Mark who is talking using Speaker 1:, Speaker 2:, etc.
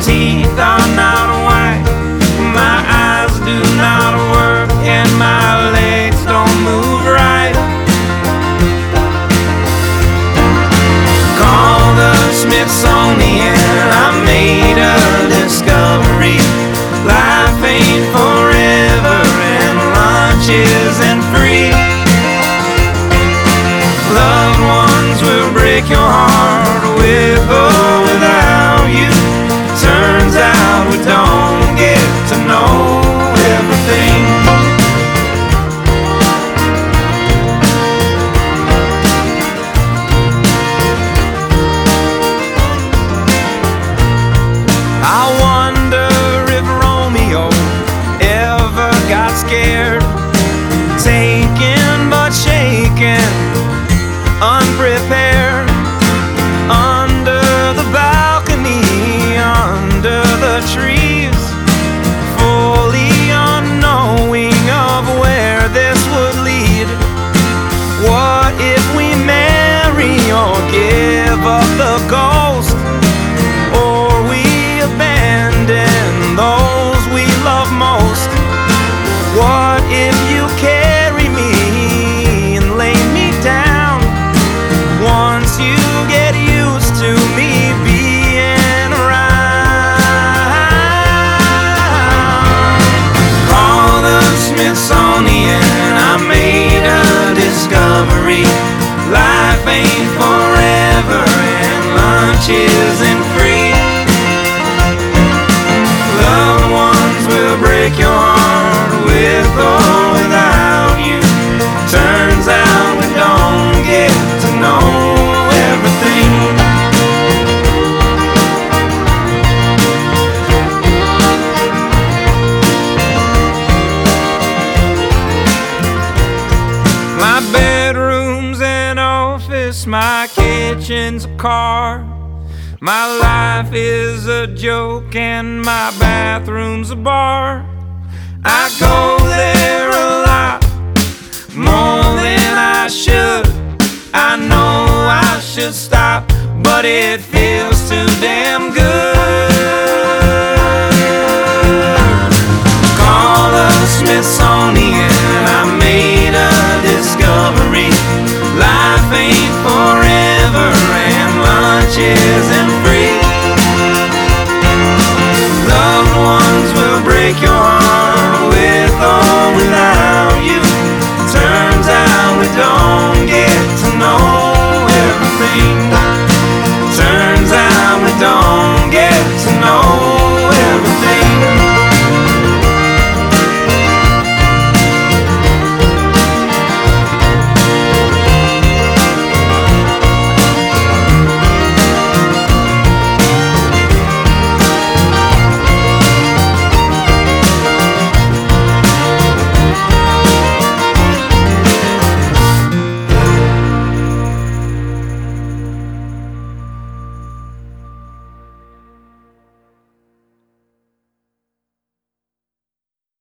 Speaker 1: teeth are not white, my eyes do not work, and my legs don't move right. Call the Smithsonian, I made a discovery. Life ain't forever and lunch isn't free. Loved ones will break your heart with or without you. Turns out we don't get to know everything. I wonder if Romeo ever got scared, taken but shaken, unprepared, under the balcony, under the trees, fully unknowing of where this would lead. What if we marry or give up the ghost, or we abandon those we love most? What if you carry me and lay me down? Once you get used to me being around. Call the Smithsonian, I made a discovery. Life ain't forever and lunch isn't free. Loved ones will break your heart with or without you. Turns out we don't get to know everything. My bedroom's an office, my kitchen's a car. My life is a joke and my bathroom's a bar. I go there a lot, more than I should. I know I should stop, but it feels too damn good.